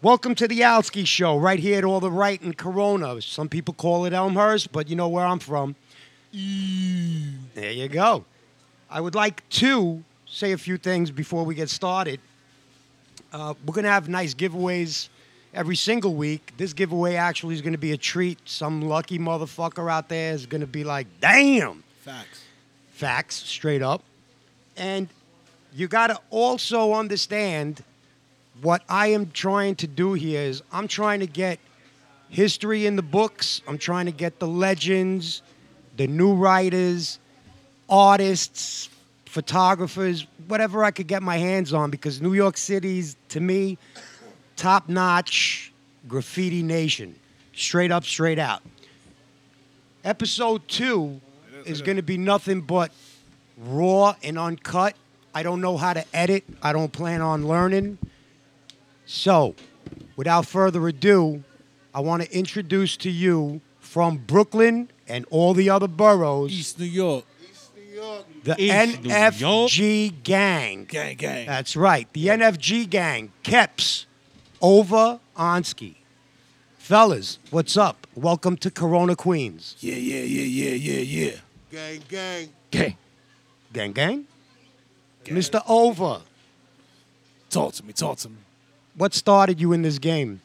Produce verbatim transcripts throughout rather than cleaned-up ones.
Welcome to the Alski Show, right here at All the Right in Corona. Some people call it Elmhurst, but you know where I'm from. There you go. I would like to say a few things before we get started. Uh, we're going to have nice giveaways every single week. This giveaway actually is going to be a treat. Some lucky motherfucker out there is going to be like, damn. Facts. Facts, straight up. And you got to also understand what I am trying to do here is I'm trying to get history in the books. I'm trying to get the legends, the new writers, artists, photographers, whatever I could get my hands on, because New York City's, to me, top-notch graffiti nation. Straight up, straight out. Episode two is going to be nothing but raw and uncut. I don't know how to edit. I don't plan on learning. So, without further ado, I want to introduce to you from Brooklyn and all the other boroughs, East New York. the East N F G New gang. Gang, gang. That's right, the N F G gang. Keps, Over, Onsky. Fellas, what's up? Welcome to Corona, Queens. Yeah, yeah, yeah, yeah, yeah, yeah. Gang, gang. Okay. Gang, gang? Mister Over, Talk to me, talk to me. what started you in this game?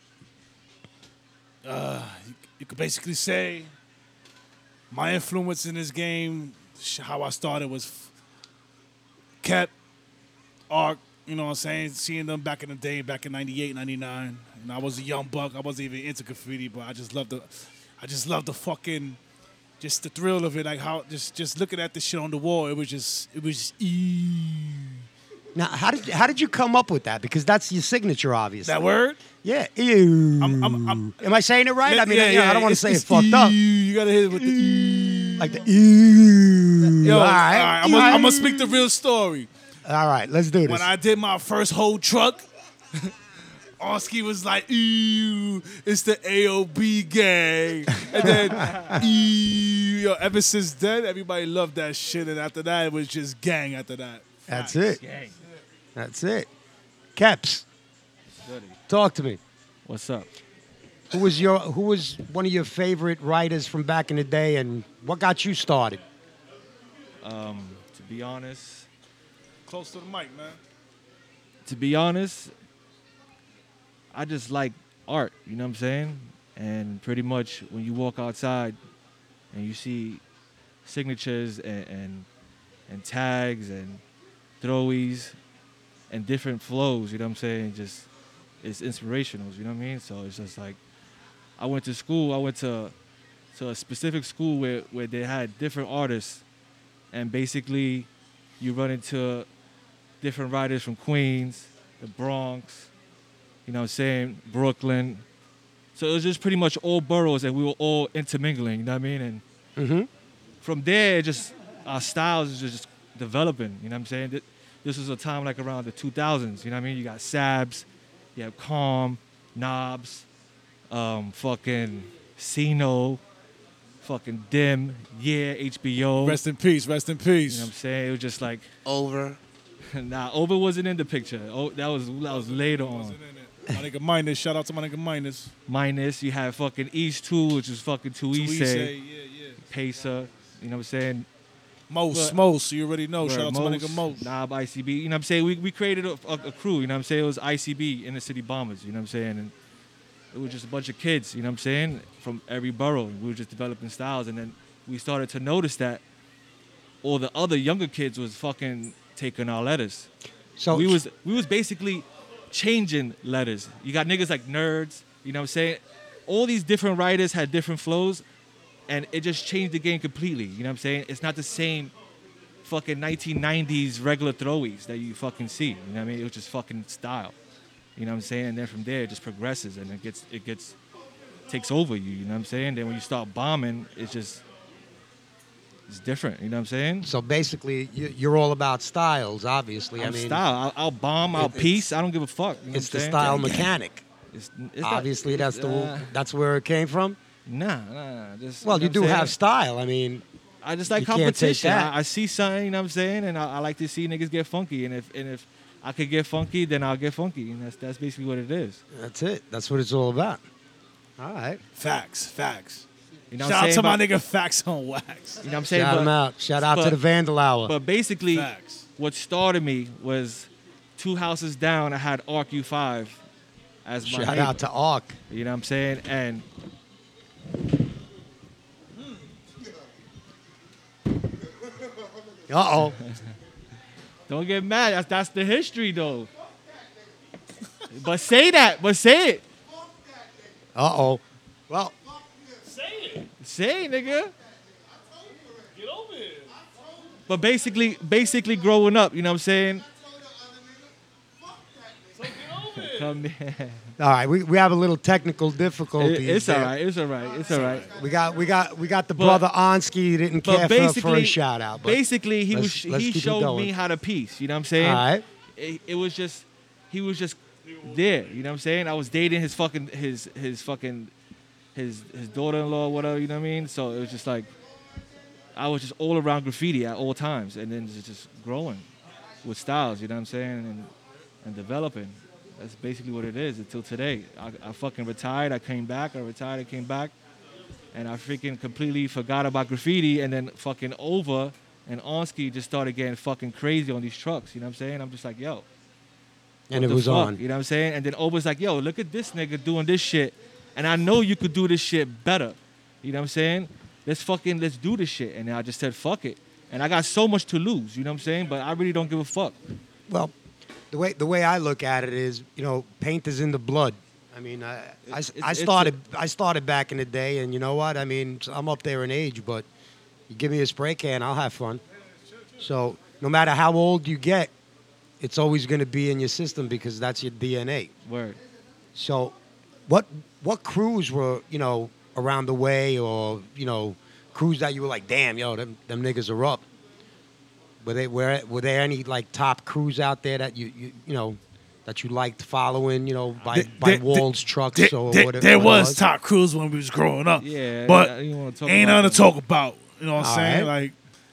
Uh, you, you could basically say my influence in this game, sh- how I started was f- Kep, Arc, you know what I'm saying? Seeing them back in the day, back in ninety-eight, ninety-nine. And I was a young buck. I wasn't even into graffiti, but I just loved the, I just loved the fucking, just the thrill of it. Like how, just just looking at this shit on the wall, it was just, it was just, eee. Now, how did how did you come up with that? Because that's your signature, obviously. That word? Yeah. Ew. I'm- I'm- I'm- Am I saying it right? I mean, Yeah, you know, yeah, I don't want to it's- say it it's fucked up. eee. You gotta hit it with the eee. Like the ew. Yo, all all right. right, I'm all gonna right. speak the real story. All right, let's do this. When I did my first whole truck, Oski was like, ew, it's the A O B gang. And then, ew, yo, ever since then, everybody loved that shit. And after that, it was just gang after that. That's it. Gang. That's it. Keps, talk to me. What's up? Who was your Who was one of your favorite writers from back in the day, and what got you started? Um, to be honest, Close to the mic, man. to be honest, I just like art, you know what I'm saying? And pretty much when you walk outside and you see signatures and and, and tags and throwies and different flows, you know what I'm saying? Just it's inspirational, you know what I mean? So it's just like I went to school, I went to to a specific school where, where they had different artists, and basically you run into different writers from Queens, the Bronx, you know what I'm saying, Brooklyn. So it was just pretty much all boroughs, and we were all intermingling, you know what I mean? And Mm-hmm. from there, it just our styles is just developing, you know what I'm saying? Th- This was a time like around the two thousands, you know what I mean? You got Sabs, you have Calm, Knobs, um, fucking Sino, fucking Dim, Yeah, H B O. Rest in peace, rest in You know what I'm peace. saying? It was just like, Over. nah, Oba wasn't in the picture. Oh, that was that was later on. Wasn't in it. My nigga Minus, shout out to my nigga Minus. Minus, you have fucking East two, which is fucking Tuise, Tuise, yeah, yeah. Pacer, you know what I'm saying? Most, But- Most, you already know. Shout Word, out to my nigga Most. Knob, I C B. You know what I'm saying? We, we created a, a, a crew, you know what I'm saying? It was I C B, Inner City Bombers, you know what I'm saying? And it was just a bunch of kids, you know what I'm saying? From every borough. We were just developing styles. And then we started to notice that all the other younger kids was fucking taking our letters. So we was we was basically changing letters. You got niggas like Nerds, you know what I'm saying? All these different writers had different flows, and it just changed the game completely. You know what I'm saying? It's not the same fucking nineteen nineties regular throwies that you fucking see. You know what I mean? It was just fucking style. You know what I'm saying? And then from there it just progresses and it gets it gets takes over you, you know what I'm saying? Then when you start bombing, it's just it's different, you know what I'm saying? So basically, you- you're all about styles, obviously. I I'm mean, style. I'll, I'll bomb, I'll it- it's- piece. I don't give a fuck. You know it's what the I'm saying? style Yeah, mechanic. It's, it's not- Obviously, that's the uh, that's where it came from. Nah, nah, nah. Just, Well, know you what do I'm saying? have style. I mean, I just like you can't take competition. that. I, I see something, you know what I'm saying, and I, I like to see niggas get funky. And if and if I could get funky, then I'll get funky, and that's that's basically what it is. That's it. That's what it's all about. All right. Facts, facts. You know Shout what I'm out to saying? my But- nigga Facts on Wax. You know what I'm saying? Shout But- him out. Shout out to but- the Vandal Hour. But basically, Facts. what started me was two houses down. I had Arc U five as my Shout neighbor. out to Ark. You know what I'm saying? And Uh-oh. don't get mad. That's, that's the history, though. But say that. But say it. Uh-oh. Well, Say it. Say it, nigga. Get over here. But basically, basically growing up, you know what I'm saying? So get over here. Come here. all right. We, we have a little technical difficulties. It- it's there. all right. It's all right. It's all right. We got we got we got the But- brother Ansky. He didn't care But for, for basically, a shout out. But basically, he let's- was let's he keep it showed going. me how to piece. You know what I'm saying? all right. It, it was just he was just there. You know what I'm saying? I was dating his fucking his his fucking his his daughter-in-law, whatever. You know what I mean? So it was just like I was just all around graffiti at all times, and then just, just growing with styles. You know what I'm saying? And and developing. That's basically what it is until today. I, I fucking retired. I came back. I retired. I came back. And I freaking completely forgot about graffiti. And then fucking Over and Onsky just started getting fucking crazy on these trucks. You know what I'm saying? I'm just like, yo. And what it the was fuck? on. You know what I'm saying? And then Over's like, yo, look at this nigga doing this shit. And I know you could do this shit better. You know what I'm saying? Let's fucking, let's do this shit. And I just said, fuck it. And I got so much to lose. You know what I'm saying? But I really don't give a fuck. Well, the way the way I look at it is, you know, paint is in the blood. I mean, I I, It's- I it's started I started back in the day, and you know what? I mean, I'm up there in age, but you give me a spray can, I'll have fun. So no matter how old you get, it's always going to be in your system because that's your D N A. Word. So, what what crews were you know around the way, or you know crews that you were like, damn, yo, them them niggas are up. Were they were were there any like top crews out there that you you, you know that you liked following? You know, by There- by there- Walls trucks There, or there- whatever. there what it was top crews when we was growing up. Yeah. But I didn't wanna talk ain't about nothing to them. talk about. You know what I'm All saying? right. Like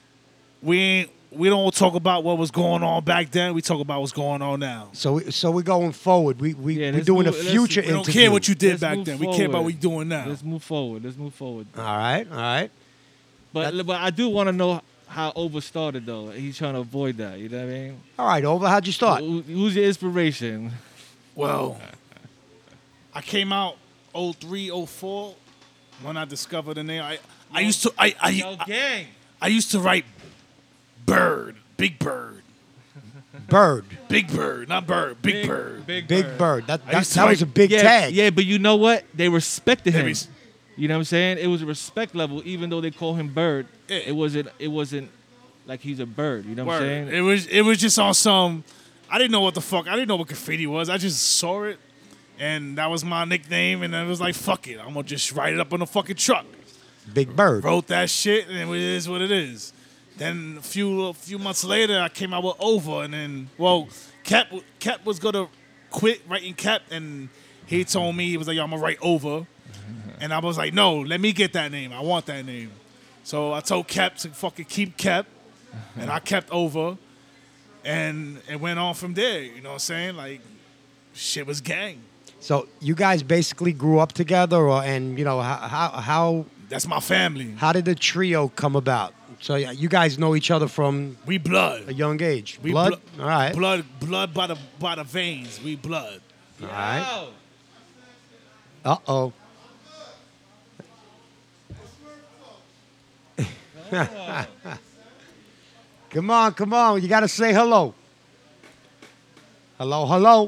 we ain't we don't talk about what was going on back then. We talk about what's going on now. So we, so we're going forward. We we Yeah, we're let's doing move- a let's- future we We don't interview. care what you did Let's back move then. We care about forward. what you're doing now. Let's move forward. Let's move forward. All right, all right. But but I do want to know how Over started though. He's trying to avoid that. You know what I mean? All right, Over. How'd you start? Who- Who's your inspiration? Well, I came out oh three, oh four when I discovered the name. I, I used to I, I, Yo, I, gang. I used to write Bird, Big Bird, Bird, Big Bird, not Bird, Big, Bird. Big, Big Bird. That I that, used to that was like- a big yeah, tag. Yeah, but you know what? They respected They him. res- You know what I'm saying? It was a respect level, even though they call him Bird. Yeah. It wasn't. It wasn't like he's a bird. You know what I'm Word. saying? It was it was just on some. I didn't know what the fuck. I didn't know what graffiti was. I just saw it, and that was my nickname. And I was like, fuck it, I'm gonna just write it up on the fucking truck. Big Bird. Wrote that shit, and it is what it is. Then a few a few months later, I came out with Over, and then well, Cap Cap was gonna quit writing Cap, and he told me he was like, Yo, I'm gonna write Over, and I was like, no, let me get that name. I want that name. So I told Cap to fucking keep Cap, and I kept Over, and it went on from there. You know what I'm saying? Like, shit was gang. So you guys basically grew up together, or and you know how how how, That's my family. how did the trio come about? So yeah, you guys know each other from We blood. a young age. We Blood. blo- All right. Blood, blood by the by the veins. We blood. All right. Yo. Uh oh. Come on, come on. You got to say hello. Hello, hello.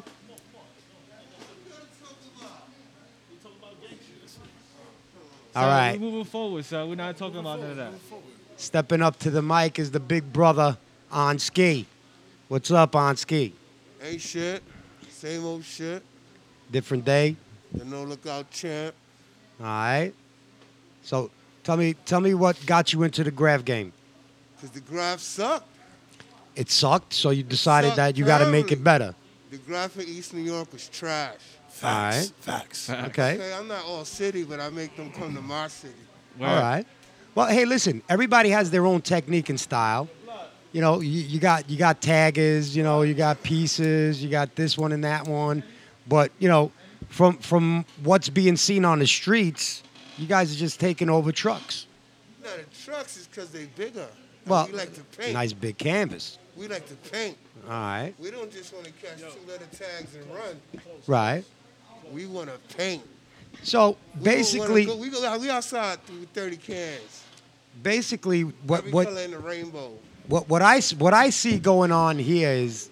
All So right. We're moving forward, so we're not talking about none of that. Stepping up to the mic is the big brother on ski. What's up, on ski? Ain't shit. Same old shit. Different day. The no lookout champ. All right. So tell me, tell me what got you into the graph game. Cause the graph sucked. It sucked, so you decided Sucked that you got to make it terribly. better. The graph in East New York was trash. Facts. Alright. Facts. Okay. Okay, I'm not all city, but I make them come to my city. Word. All right. Well, hey, listen. Everybody has their own technique and style. you know, you, you got you got taggers, you know, you got pieces, you got this one and that one, but you know, from from what's being seen on the streets, you guys are just taking over trucks. No, the trucks is because they bigger. Well, we like to paint. nice big canvas. We like to paint. All right, We don't just want to catch two letter tags and run. right. We want to paint. So We don't wanna basically, go, we go we outside with thirty cans. basically, what Every what color in the rainbow. what what I s- what I see going on here is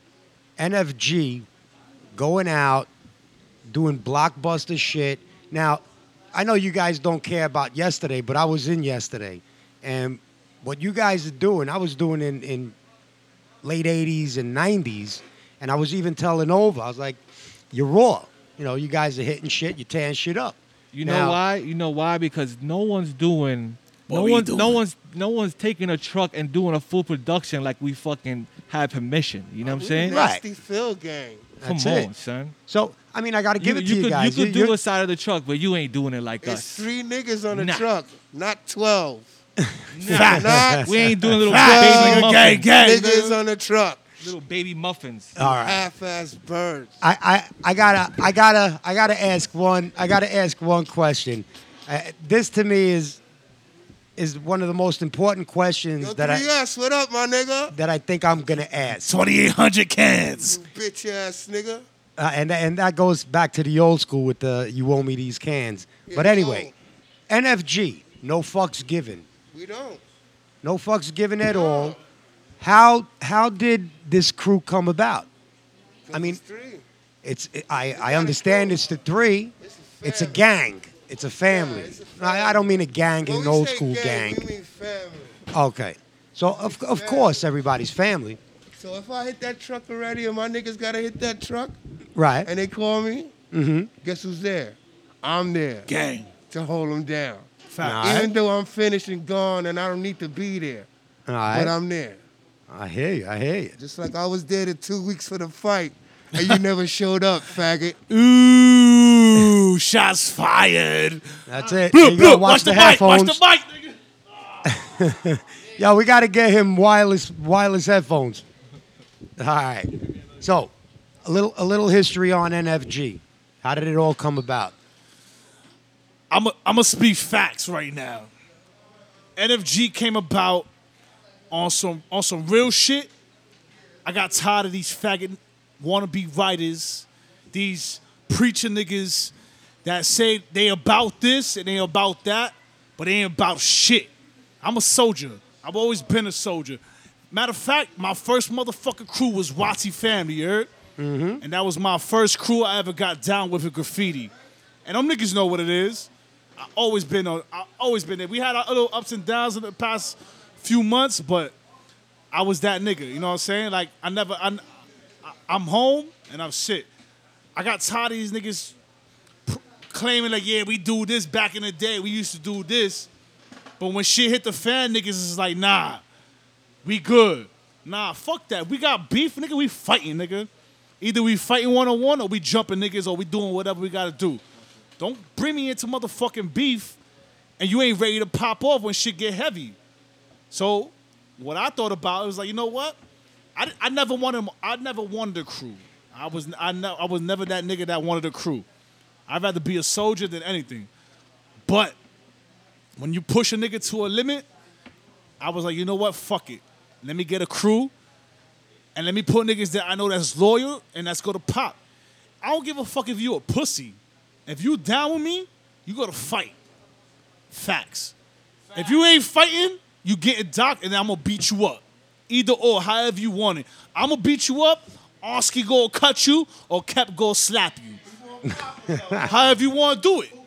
N F G going out doing blockbuster shit. Now, I know you guys don't care about yesterday, but I was in yesterday, and what you guys are doing, I was doing in in late eighties and nineties, and I was even telling Over, I was like, "You're raw. You know, you guys are hitting shit. You're tearing shit up." You know Now- why? You know why? Because no one's doing. What No we one's no doing? one's no one's taking a truck and doing a full production like we fucking have permission. You know what I'm We saying? the Right. Nasty Phil gang. Come That's on, it. son. So, I mean, I got to give You, it to you you could guys. you could You- do you're- a side of the truck, but you ain't doing it like It's us. three niggas on the Nah. truck, not twelve. Nah, Not we ain't doing little Facts, baby nigga, muffins. gang, gang. niggas on the truck. Little baby muffins. All right. Half-ass birds. I, I, I gotta I gotta I gotta ask one I gotta ask one question. Uh, this to me is is one of the most important questions Yo, that three I S, what up, my nigga? that I think I'm gonna ask, twenty-eight hundred cans. You bitch ass nigga. uh, and and that goes back to the old school with the you owe me these cans. Yeah, But we anyway, N F G, no fucks given, We don't. no fucks given at all. How how did this crew come about? 'Cause I mean- it's three. It's I I understand it's the three. It's a It's a family. gang. It's a family. Yeah, it's a I, I don't mean a gang When in we an old say school gang. We mean family. Okay. So of of course everybody's family, So if I hit that truck already and my niggas gotta hit that truck right? and they call me, Mm-hmm. guess who's there? I'm there Gang. to hold them down. Fact. All right. Even though I'm finished and gone and I don't need to be there, All but right. I'm there. I hear you. I hear you. Just like I was there the two weeks for the fight and you never showed up, faggot. Ooh, shots fired. That's it. Look, You gotta look, watch, watch the, the mic, watch headphones. the mic, nigga. Yo, we got to get him wireless wireless headphones. All right. So, a little a little history on N F G. How did it all come about? I'm a, I'm gonna speak facts right now. N F G came about on some on some real shit. I got tired of these faggot wannabe writers, these preacher niggas that say they about this and they about that, but they ain't about shit. I'm a soldier. I've always been a soldier. Matter of fact, my first motherfucking crew was Watty Family, you heard? Mm-hmm. And that was my first crew I ever got down with with graffiti. And them niggas know what it is. I always been on. I always been there. We had our little ups and downs in the past few months, but I was that nigga. You know what I'm saying? Like I never. I, I'm home and I'm shit. I got tired of these niggas pr- claiming like, yeah, we do this back in the day. We used to do this, but when shit hit the fan, niggas is like, nah, we good. Nah, fuck that. We got beef, nigga. We fighting, nigga. Either we fighting one on one or we jumping niggas or we doing whatever we gotta do. Don't bring me into motherfucking beef and you ain't ready to pop off when shit get heavy. So what I thought about it was like, you know what? I, I never wanted I never wanted a crew. I was I, ne- I was never that nigga that wanted a crew. I'd rather be a soldier than anything. But when you push a nigga to a limit, I was like, you know what? Fuck it. Let me get a crew and let me put niggas that I know that's loyal and that's gonna pop. I don't give a fuck if you a pussy. If you down with me, you gotta fight. Facts. If you ain't fighting, you getting docked and I'm gonna beat you up. Either or, however you want it. I'm gonna beat you up, Oski gonna cut you, or Kep gonna slap you. However you wanna do it.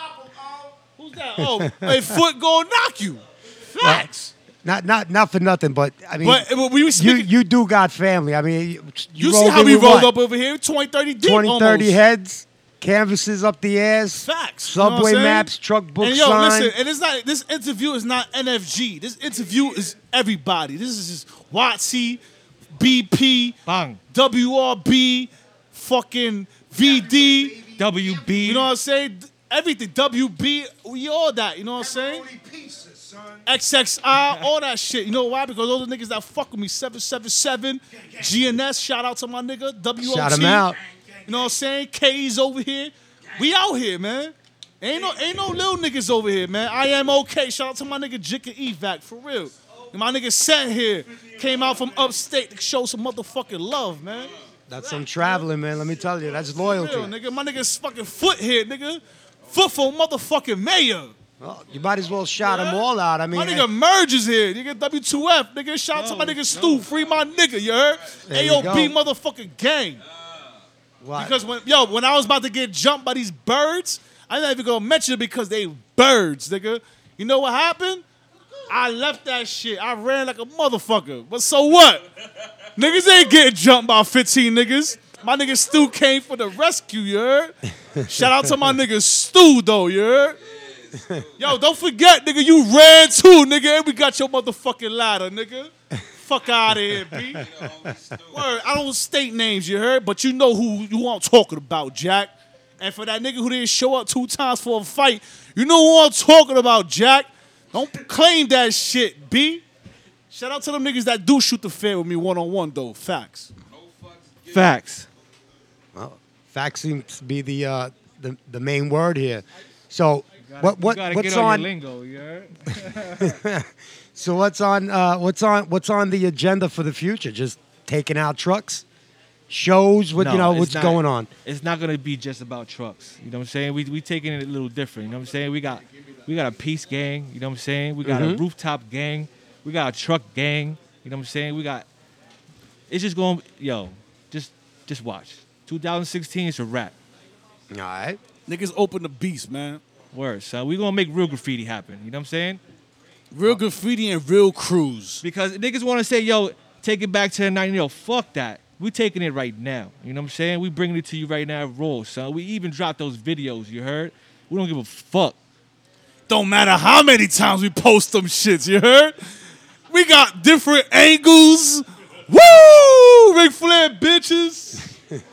Who's that? Oh, a foot gonna knock you. Facts. Not not not for nothing, but I mean, But uh, we were you speaking. You, you do got family. I mean, you, you see rolled how in we with rolled what? up over here? twenty, thirty deep twenty, thirty almost. heads, canvases up the ass, Facts. You know what I'm subway saying? maps, truck books And yo, signed. listen, and it's not. This interview is not N F G. This interview is everybody. This is just Watsy, B P, Bang. W R B, fucking V D. W B. You know what I'm saying? Everything. W B. We all that. You know what I'm saying? X X I, all that shit. You know why? Because those are niggas that fuck with me. seven seven seven, G N S, shout out to my nigga. W O T. Shout him out. You know what I'm saying? K's over here. We out here, man. Ain't no ain't no little niggas over here, man. I am okay. Shout out to my nigga Jicka Evac, for real. And my nigga sat here, came out from upstate to show some motherfucking love, man. That's some traveling, man. Let me tell you, that's loyalty. Real, nigga. My nigga's fucking foot here, nigga. Foot for motherfucking mayor. Well, you might as well shout them all out. I mean, My nigga Merge is here. Nigga W two F. Nigga, shout out to my nigga Stu. Free my nigga, you heard? There you A O B go. motherfucking gang. what? Because when yo, when I was about to get jumped by these birds, I'm not even gonna mention it because they birds, nigga. You know what happened? I left that shit. I ran like a motherfucker. But so what? Niggas ain't getting jumped by fifteen niggas. My nigga Stu came for the rescue, you heard? Shout out to my nigga Stu, though, you heard? Yo, don't forget, nigga, you ran too, nigga, and we got your motherfucking ladder, nigga. Fuck out of here, B. Word, I don't state names, you heard? But you know who you I'm talking about, Jack. And for that nigga who didn't show up two times for a fight, you know who I'm talking about, Jack. Don't claim that shit, B. Shout out to them niggas that do shoot the fair with me one-on-one, though. Facts. Facts. Well, fact seems to be the uh, the the main word here. So what what you gotta what's get on, on? your lingo, you heard? So what's on uh, what's on what's on the agenda for the future? Just taking out trucks, shows. What you No, know it's what's not- going on? It's not gonna be just about trucks. You know what I'm saying? We we taking it a little different. You know what I'm saying? We got we got a peace gang. You know what I'm saying? We got Mhm. a rooftop gang. We got a truck gang. You know what I'm saying? We got. It's just going. Yo, just just watch. twenty sixteen is a wrap. All right. Niggas open the beast, man. Word, son. We gonna make real graffiti happen. You know what I'm saying? Real graffiti and real crews. Because niggas want to say, yo, take it back to the nineties. Yo, fuck that. We taking it right now. You know what I'm saying? We bringing it to you right now, raw, son. We even dropped those videos. You heard? We don't give a fuck. Don't matter how many times we post them shits, you heard? We got different angles. Woo! Ric Flair bitches.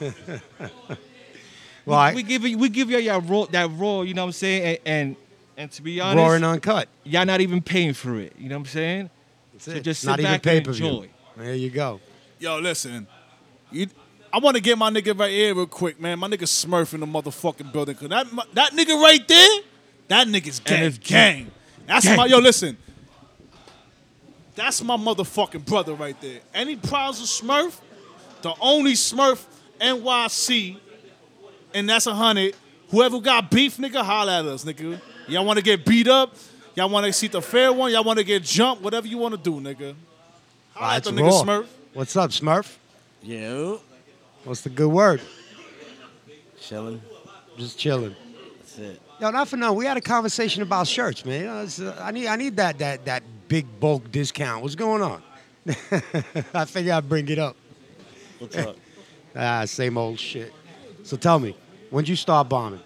Well, I, We give you, we give you y'all raw, that raw. You know what I'm saying? And and, and to be honest, raw and uncut. y'all not even paying for it. You know what I'm saying? That's So it. just sit Not even back pay and per view. enjoy. There you go. Yo, listen. You, I want to get my nigga right here real quick, man. My nigga Smurf in the motherfucking building. Cause that, that nigga right there, that nigga's gang. it's gang. That's gang. my, yo, listen. That's my motherfucking brother right there. Any problems with Smurf? The only Smurf N Y C, and that's a hundred. Whoever got beef, nigga, holla at us, nigga. Y'all want to get beat up? Y'all want to see the fair one? Y'all want to get jumped? Whatever you want to do, nigga. Holla at That's the raw. nigga Smurf. What's up, Smurf? Yo, What's the good word? chilling. Just chilling. That's it. Yo, not for no. We had a conversation about shirts, man. You know, it's, uh, I need I need that that that big bulk discount. What's going on? I figure I'd bring it up. What's up? Ah, same old shit. So tell me, when'd you start bombing?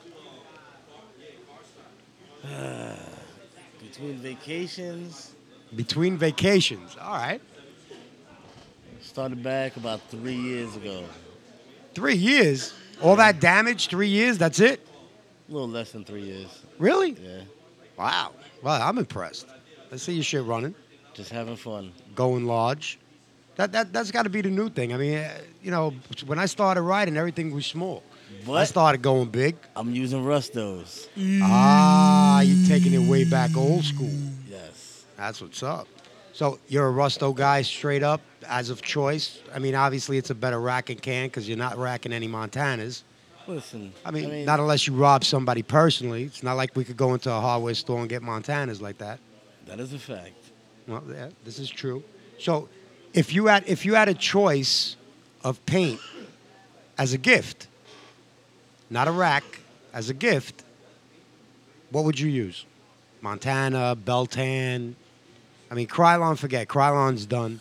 Between vacations, Between vacations. All right. started back about three years ago. Three years. All that damage, three years, that's it? A little less than three years. Really? Yeah, Wow. Well, I'm impressed. Let's see your shit running. just having fun. Going large. That, that, that's got to be the new thing. I mean, uh, you know, when I started riding, everything was small. I But started going big. I'm using Rustos. Ah, you're taking it way back old school. Yes. That's what's up. So you're a Rusto guy straight up as of choice. I mean, obviously it's a better rack and can because you're not racking any Montanas. Listen. I mean, not unless you rob somebody personally. It's not like we could go into a hardware store and get Montanas like that. that is a fact. Well, yeah, this is true. So if you had if you had a choice of paint as a gift, not a rack, as a gift, what would you use? Montana, Beltan. I mean, Krylon, forget. Krylon's done.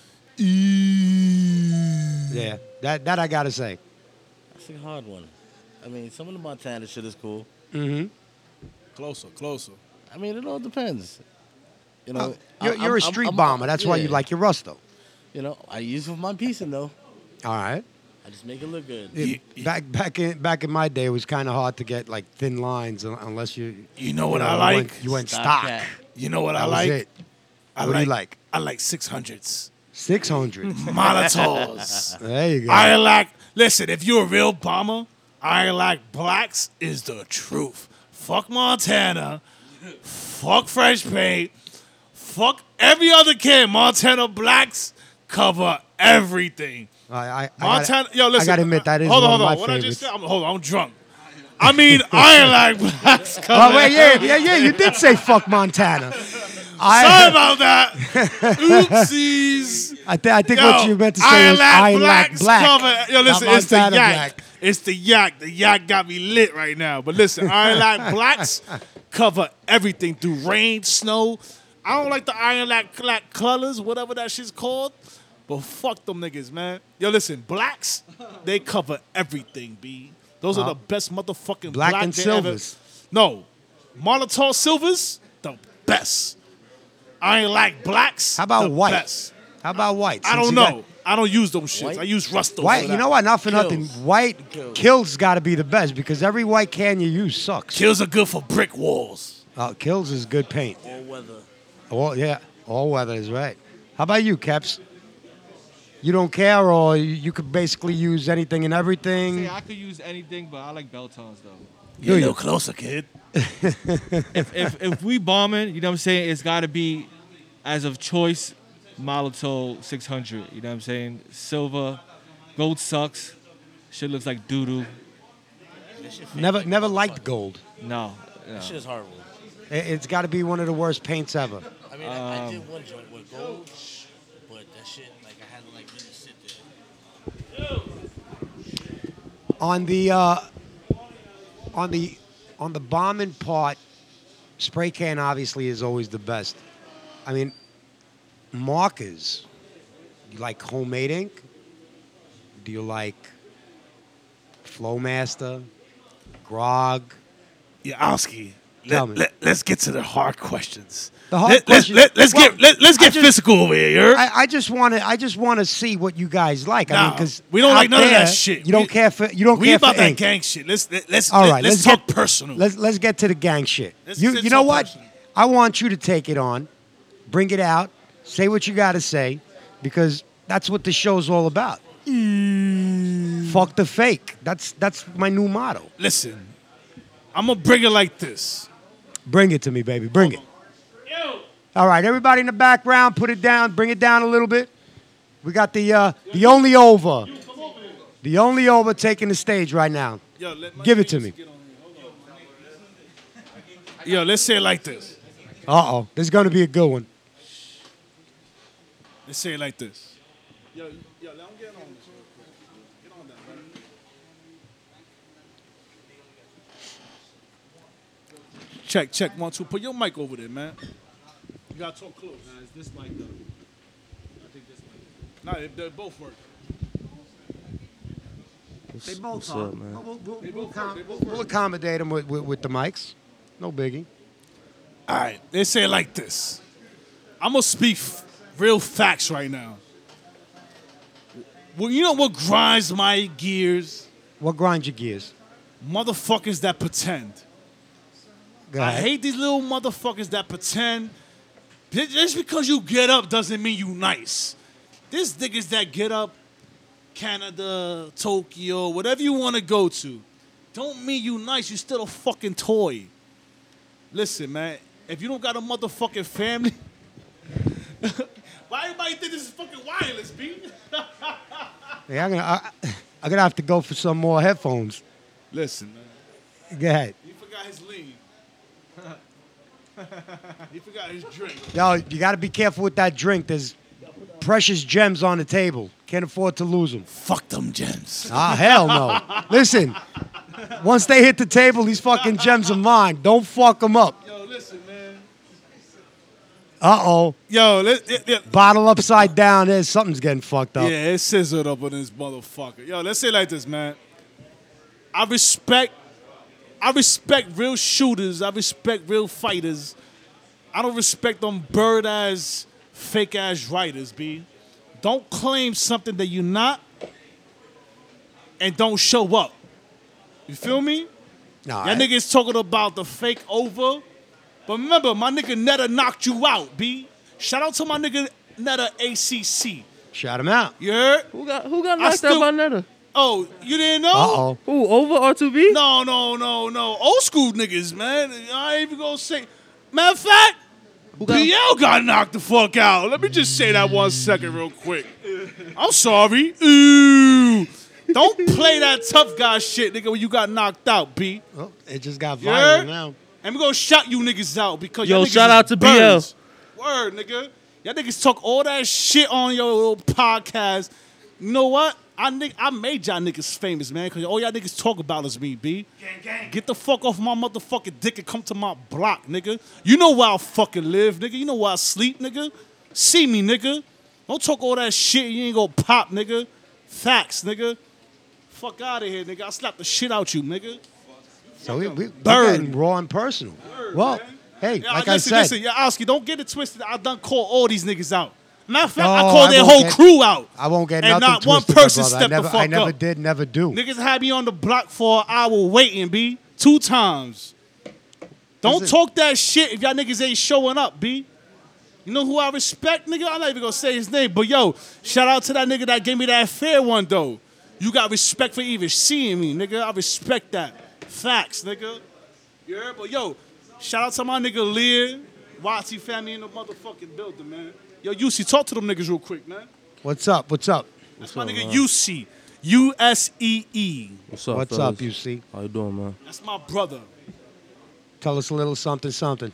Yeah, that that I gotta say. That's a hard one. I mean, some of the Montana shit is cool. Mm-hmm. Closer, closer. I mean, it all depends. You know, Oh, you're I- you're I'm- a street I'm- bomber. That's why you yeah. like your Rusto. You know, I use it for my piecing though. All right. I just make it look good. Yeah, back back in back in my day, it was kind of hard to get like thin lines un- unless you You know what you I you like? went, you went Stock stock. cat. You know what That I was like? it. I What like, do you like? I like six hundreds. six hundred. Molotovs. There you go. I like, listen, if you're a real bomber, I like blacks is the truth. Fuck Montana. Fuck Fresh Paint. Fuck every other kid. Montana blacks cover everything. I, I, I Montana, gotta, yo, listen. I gotta admit that is hold on, one hold on. of my What I favorites. just said, I'm, hold on, I'm drunk. I mean, I like blacks cover. Oh wait, yeah, yeah, yeah. You did say fuck Montana. Sorry I, about that. Oopsies. I, th- I think Yo, what you meant to say I was like I like blacks black. cover. Yo, listen, not it's the Montana yak. black. It's the yak. The yak got me lit right now. But listen, Iron Lack blacks cover everything through rain, snow. I don't like the Iron Lack Lack colors, whatever that shit's called. But fuck them niggas, man. Yo, listen, blacks, they cover everything, B. Those are the best motherfucking Black black and they silvers. Ever. No. Molotov silvers, the best. Iron Lack blacks, How about the white? best. How about white? I Since don't you know. got- I don't use those shits. White? I use Rustos. White, for you that. know what? Not for Kills. nothing. White Kills. kills got to be the best because every white can you use sucks. Kills are good for brick walls. Uh, kills is good paint. All weather. All yeah, all weather is right. How about you, Keps? You don't care, or you, you could basically use anything and everything. Say I could use anything, but I like Beltons though. Get a you? little closer, kid. if, if if we bombing, you know what I'm saying, it's got to be as of choice Molotov six hundred. You know what I'm saying? Silver, gold sucks. Shit looks like doo doo. Never, never liked gold. No, no. That shit is horrible. It, it's got to be one of the worst paints ever. I mean, I, I did one joint with gold, but that shit, like, I had to, like, really sit there. On the, uh, on the, on the bombing part, spray can obviously is always the best. I mean, markers. You like homemade ink? Do you like Flowmaster, Grog? Yeah, Oski. Tell Let, me. let, let's get to the hard questions. The hard let, questions- Let, us Well, get let, let's I get just- physical over here. You heard? I, I just want to. I just want to see what you guys like. I Nah, mean, because we don't like none of that shit. You don't We- care for. You don't we care about for that ink. gang shit. Let's let, let's All let, right, let's, let's talk get personal. Let's let's get to the gang shit. Let's- you let's you know talk what? personal. I want you to take it on, bring it out, say what you got to say, because that's what the show's all about. Mm. Fuck the fake. That's that's my new motto. Listen, I'm gonna bring it like this. Bring it to me, baby. Bring it. Yo, All right, everybody in the background, put it down. Bring it down a little bit. We got the uh, the only over, come over here. the only over taking the stage right now. Yo, let my Give it to niggas me. get on here. Hold on. Yo, let's say it like this. Uh oh, this is gonna be a good one. Let's say it like this. Yo, yo, let him get on this. Get on that, man. Check, check, one, two. Put your mic over there, man. You gotta talk close. Nah, it's this mic though. I think this mic. Nah, they, they both work. They both What's are. up, man? We'll, we'll- They we'll both accom- work, they both we'll work. accommodate them with, with, with the mics. No biggie. All right, they say it like this. I'm gonna speak f- real facts right now. Well, you know what grinds my gears? What grinds your gears? Motherfuckers that pretend. Go I ahead. hate these little motherfuckers that pretend. Ju- Just because you get up doesn't mean you nice. There's niggas that get up, Canada, Tokyo, whatever you want to go to, don't mean you nice. You still a fucking toy. Listen, man, if you don't got a motherfucking family, why everybody think this is fucking wireless, B? Hey, I'm gonna, I, I'm gonna have to go for some more headphones. Listen, man, Go ahead. he forgot his lean. He forgot his drink. Yo, you got to be careful with that drink. There's precious gems on the table. Can't afford to lose them. Fuck them gems. Ah, hell no. Listen, once they hit the table, these fucking gems are mine. Don't fuck them up. Yo, listen, man. Uh-oh. Yo, let, let, let- Bottle upside down. There's something's getting fucked up. yeah, it scissored up on this motherfucker. Yo, let's say it like this, man. I respect, I respect real shooters. I respect real fighters. I don't respect them bird ass, fake ass writers, B. Don't claim something that you're not, and don't show up. You feel me? No, Y'all I- niggas talking about the fake over. But remember, my nigga Netta knocked you out, B. Shout out to my nigga Netta A C C. Shout him out. You heard? Who got who got I knocked still- out by Netta? Oh, you didn't know? Uh-oh. Who, over R two B? No, no, no, no. Old school niggas, man. I ain't even gonna say. Matter of fact, Who got- B L got knocked the fuck out. Let me just say that one second real quick. I'm sorry. Ooh. Don't play that tough guy shit, nigga, when you got knocked out, B. Oh, it just got You viral heard? now. And we gonna shout you niggas out because Yo, y'all niggas shout is out to B L. birds. Word, nigga. Y'all niggas talk all that shit on your little podcast. You know what? I nigg- I made y'all niggas famous, man, because all y'all niggas talk about is me, B. Gang, gang. Get the fuck off my motherfucking dick and come to my block, nigga. You know where I fucking live, nigga. You know where I sleep, nigga. See me, nigga. Don't talk all that shit. You ain't gonna pop, nigga. Facts, nigga. Fuck out of here, nigga. I'll slap the shit out you, nigga. So we, we, we Bird. getting raw and personal. well, man. hey, Yeah, like listen, I said, listen, yeah, Oski, don't get it twisted. I done called all these niggas out. Matter of fact, No, I called I their won't whole get- crew out. I won't get and nothing not one twisted, my person brother. I stepped never, the fuck I never up. did, never do. Niggas had me on the block for an hour waiting, B. Two times. Don't Listen. talk that shit if y'all niggas ain't showing up, B. You know who I respect, nigga? I'm not even gonna say his name, but yo, shout out to that nigga that gave me that fair one, though. You got respect for even seeing me, nigga. I respect that. Facts, nigga. You heard? But yo, shout out to my nigga Lear, Watsy family in the motherfucking building, man. Yo, U C, talk to them niggas real quick, man. What's up? What's up? That's my nigga U C. U S E E. What's up, What's fellas? up, you see? How you doing, man? That's my brother. Tell us a little something, something.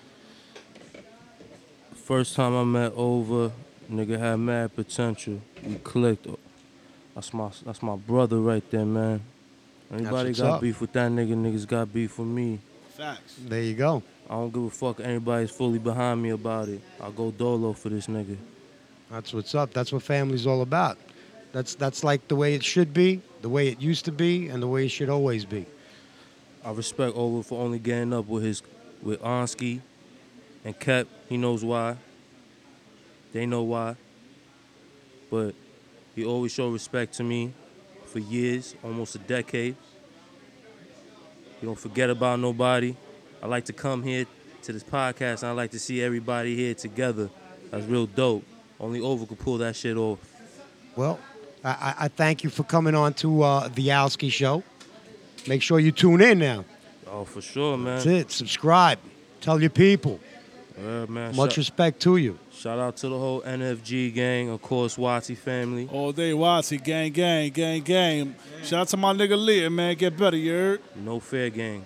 First time I met Over, nigga had mad potential. We clicked. That's my that's my brother right there, man. Anybody what's got up. beef with that nigga, niggas got beef with me. Facts. There you go. I don't give a fuck. Anybody's fully behind me about it. I'll go dolo for this nigga. That's what's up. That's what family's all about. That's that's like the way it should be, the way it used to be, and the way it should always be. I respect Over for only getting up with his with Onsky and Kep. He knows why. They know why. But he always showed respect to me for years, almost a decade. He don't forget about nobody. I like to come here to this podcast and I like to see everybody here together. That's real dope. Only Over could pull that shit off. Well, I, I- I thank you for coming on to uh, the Alski Show. Make sure you tune in now. Oh, for sure, man. That's it. Subscribe. Tell your people. Yeah, man. Much Shout, respect to you. shout out to the whole N F G gang, of course, Watsy family. All day Watsy, gang, gang, gang, gang. Shout out to my nigga Lear, man. Get better, you heard? No Fair gang.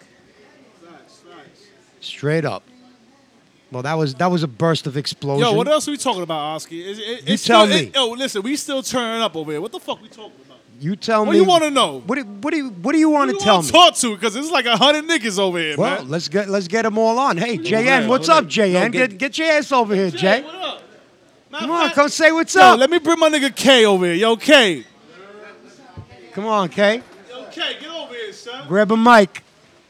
Straight up. Well, that was that was a burst of explosion. Yo, what else are we talking about, Oski? Is it, You it's tell still, me. It, yo, listen, we still turning up over here. What the fuck we talking about? You tell What me. you want to know? What do, what do you What do you want Who to you tell wanna me? talk to? Because it's like a hundred niggas over here, Well, man. let's get let's get them all on. Hey, J N, on, what's hold up, on. J N? No, Get get- get your ass over here, Jay. what up? Matter Come of on, fact- come say what's Yo, up. let me bring my nigga K over here. Yo, K. Come on, Kay. Yo, K, get over here, son. Grab a mic.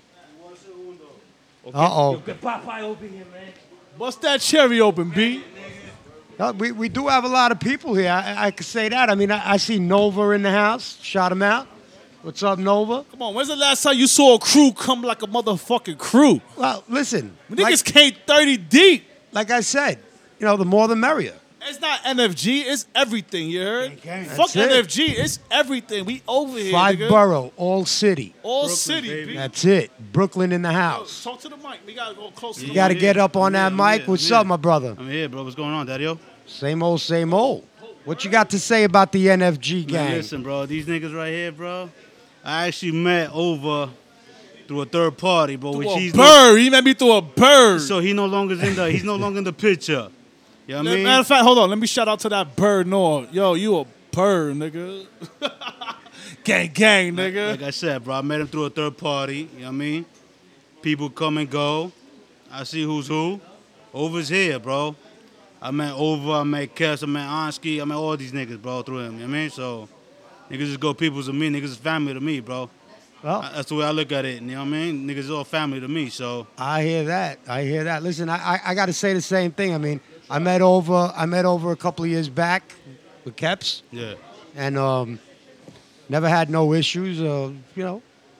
Uh oh. Bust that cherry open, B. We, we do have a lot of people here. I, I could say that. I mean, I, I see Nova in the house. Shout him out. What's up, Nova? Come on, when's the last time you saw a crew come like a motherfucking crew? Well, listen. Niggas Like, came thirty deep. like I said, you know, the more the merrier. It's not N F G, it's everything, you heard? gang. Fuck That's it. N F G, it's everything. We over here, Five nigga. borough, all city. All city, B. That's it. Brooklyn in the Yo, house. talk to the mic. We gotta go close to You the got to mic. get up on that I'm mic. here, What's I'm up, here. my brother? I'm here, bro. What's going on, Daddy-O? Same old, same old. What you got to say about the N F G Man, gang? listen, bro. These niggas right here, bro. I actually met Over through a third party, bro. Which Through a he's bird. He met me through a bird. No, so he no longer in the. He's no longer in the picture. You know what I mean? Matter of fact, hold on. Let me shout out to that bird, Noah. Yo, you a bird, nigga. gang, gang, nigga. Like I said, bro, I met him through a third party. You know what I mean? People come and go. I see who's who. Over's here, bro. I met Over, I met Kess, I met Onsky, I met all these niggas, bro, through him. You know what I mean? So, niggas just go peoples to me. Niggas is family to me, bro. Well, That's the way I look at it. You know what I mean? Niggas is all family to me, so. I hear that. I hear that. Listen, I I, I got to say the same thing. I mean, I met over I met over a couple of years back with Keps, Yeah. and um, never had no issues. Uh, you know,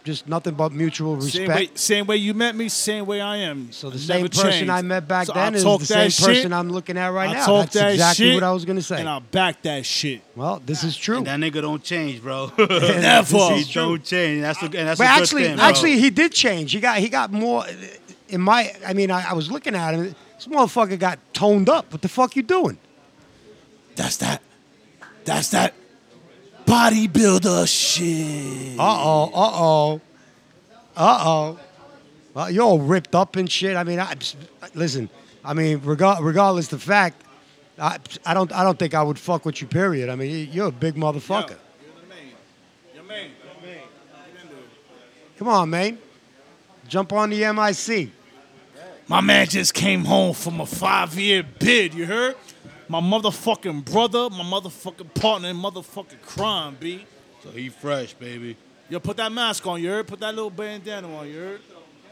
just nothing but mutual Same respect. way, same way you met me, same way I am. So the I same never person changed. I met back So then I is talk the that same person shit, I'm looking at right I now. talk That's that exactly shit, what I was gonna say. And I back that shit. Well, this is true. And that nigga don't change, bro. Never. He don't change. That's a, and that's But a good actually, thing, bro. actually, he did change. He got he got more. In my, I mean, I, I was looking at him. This motherfucker got toned up. What the fuck you doing? That's that. That's that bodybuilder shit. Uh oh. Uh oh. Uh oh. Well, you're all ripped up and shit. I mean, I listen. I mean, regard, regardless the fact, I, I don't I don't think I would fuck with you. Period. I mean, you're a big motherfucker. Yo, you're the man. You're man. You're man. Come on, man. Jump on the M I C. My man just came home from a five-year bid, you heard? My motherfucking brother, my motherfucking partner in motherfucking crime, B. So he fresh, baby. Yo, put that mask on, you heard? Put that little bandana on, you heard?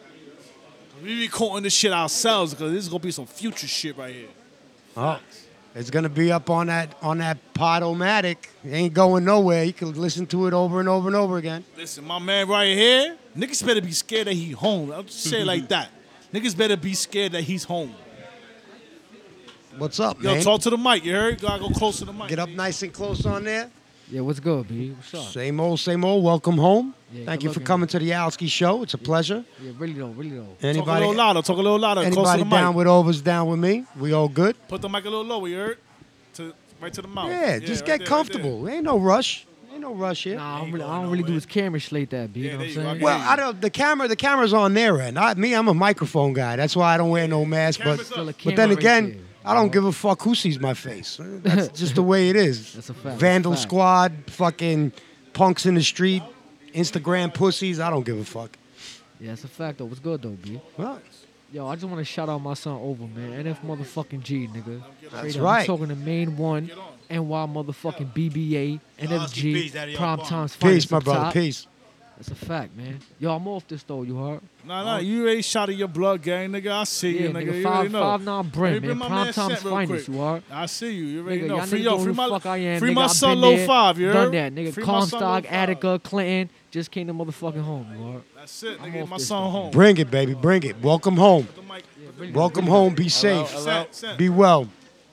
We be quoting this shit ourselves because this is going to be some future shit right here. Oh, it's gonna be up on that on that Podomatic. It ain't going nowhere. You can listen to it over and over and over again. Listen, my man right here, niggas better be scared that he home. I'll just say it like that. Niggas better be scared that he's home. What's up, Yo, man? talk to the mic, you heard? You gotta go close to the mic. Get up nice and close on there. Yeah, what's good, B? What's up? Same old, same old. Welcome home. Yeah, Thank good you for looking. coming to the Alski Show. It's a pleasure. Yeah, really though, really though. Talk a Anybody, little louder, talk a little louder, close to anybody the down mic. with overs, down with me. We all good. Put the mic a little lower, you heard? To, right to the mouth. Yeah, just right get there, comfortable. Ain't no rush. Ain't no rush here. Nah, I don't really, I don't really do his camera slate that, B. You Yeah, know what I'm there you saying? go. Well, I don't. The camera, the camera's on their end. I, me, I'm a microphone guy. That's why I don't wear no mask. But, Camera's Still a but camera then right again, there. I don't give a fuck who sees my face. That's just the way it is. That's a fact, that's a Vandal fact. Squad, fucking punks in the street, Instagram pussies. I don't give a fuck. Yeah, it's a fact though. What's good though, B? Well, Yo, I just want to shout out my son Over, man. N F motherfucking G, nigga. That's Straight up, right. I'm talking the main one, N Y motherfucking B B A, N F G, peace, Daddy, Prime on Times peace, Finest my up brother. top. Peace. That's a fact, man. Yo, I'm off this though, you heard? Nah, nah, you already shot of your blood gang, nigga. I see Yeah, you, nigga. nigga, you five, already know. five nine Brim, Hey, bring man. my Prime man Times Scent real Finest, quick. you heard? I see you. You already Nigga, know. y'all Free, niggas yo, know who free the my, fuck I am. free nigga. my I've son, been Low there, Five, you done heard? that, nigga. Free my son, Low Comstock, Five. Attica, Clinton, just came to motherfucking home, you heard? That's it, I'm nigga. off My this son though. home. Bring it, baby. Bring it. Welcome home. Put the mic- put the- Welcome home. Be safe. Scent, scent. Be well.